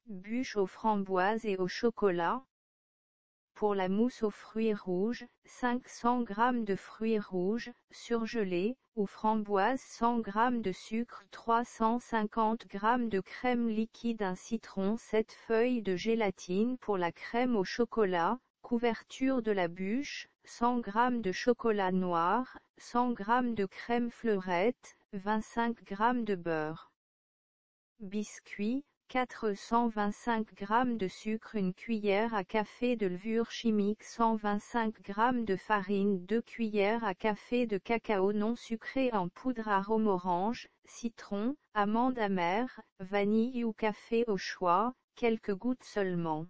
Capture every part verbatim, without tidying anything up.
Bûche aux framboises et au chocolat. Pour la mousse aux fruits rouges, cinq cents grammes de fruits rouges, surgelés, ou framboises cent grammes de sucre, trois cent cinquante grammes de crème liquide, un citron, sept feuilles de gélatine. Pour la crème au chocolat, couverture de la bûche, cent grammes de chocolat noir, cent grammes de crème fleurette, vingt-cinq grammes de beurre. Biscuits, quatre cent vingt-cinq grammes de sucre, une cuillère à café de levure chimique, cent vingt-cinq grammes de farine, deux cuillères à café de cacao non sucré en poudre, arôme orange, citron, amande amère, vanille ou café au choix, quelques gouttes seulement.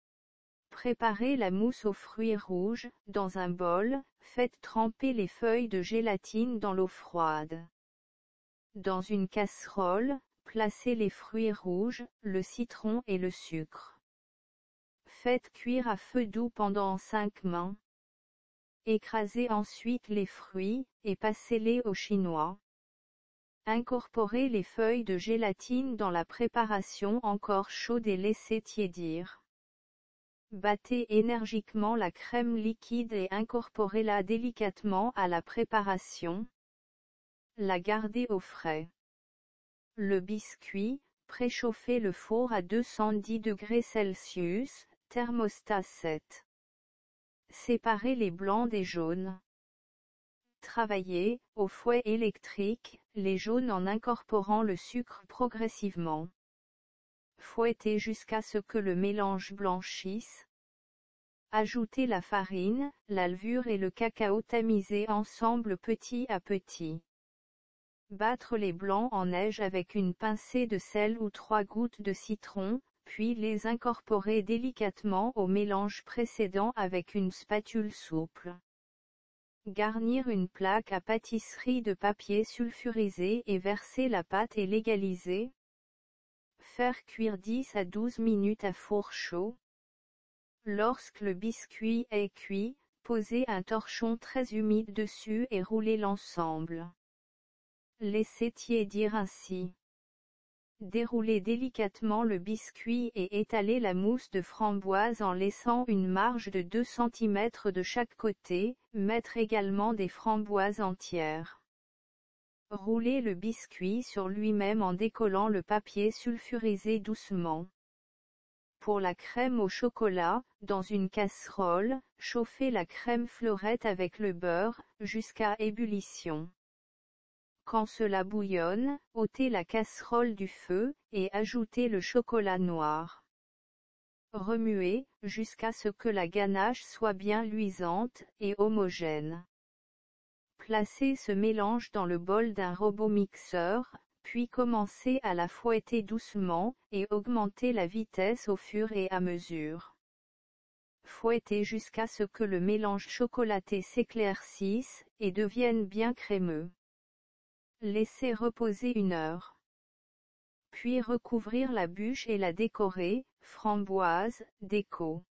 Préparez la mousse aux fruits rouges. Dans un bol, faites tremper les feuilles de gélatine dans l'eau froide. Dans une casserole, placez les fruits rouges, le citron et le sucre. Faites cuire à feu doux pendant cinq minutes. Écrasez ensuite les fruits, et passez-les au chinois. Incorporez les feuilles de gélatine dans la préparation encore chaude et laissez tiédir. Battez énergiquement la crème liquide et incorporez-la délicatement à la préparation. La gardez au frais. Le biscuit, préchauffez le four à deux cent dix degrés Celsius, thermostat sept. Séparez les blancs des jaunes. Travaillez, au fouet électrique, les jaunes en incorporant le sucre progressivement. Fouettez jusqu'à ce que le mélange blanchisse. Ajoutez la farine, la levure et le cacao tamisés ensemble petit à petit. Battre les blancs en neige avec une pincée de sel ou trois gouttes de citron, puis les incorporer délicatement au mélange précédent avec une spatule souple. Garnir une plaque à pâtisserie de papier sulfurisé et verser la pâte et l'égaliser. Faire cuire dix à douze minutes à four chaud. Lorsque le biscuit est cuit, posez un torchon très humide dessus et roulez l'ensemble. Laissez tiédir ainsi. Déroulez délicatement le biscuit et étalez la mousse de framboise en laissant une marge de deux centimètres de chaque côté, mettre également des framboises entières. Roulez le biscuit sur lui-même en décollant le papier sulfurisé doucement. Pour la crème au chocolat, dans une casserole, chauffez la crème fleurette avec le beurre, jusqu'à ébullition. Quand cela bouillonne, ôtez la casserole du feu, et ajoutez le chocolat noir. Remuez, jusqu'à ce que la ganache soit bien luisante, et homogène. Placez ce mélange dans le bol d'un robot mixeur, puis commencez à la fouetter doucement, et augmentez la vitesse au fur et à mesure. Fouettez jusqu'à ce que le mélange chocolaté s'éclaircisse, et devienne bien crémeux. Laissez reposer une heure. Puis recouvrir la bûche et la décorer, framboise, déco.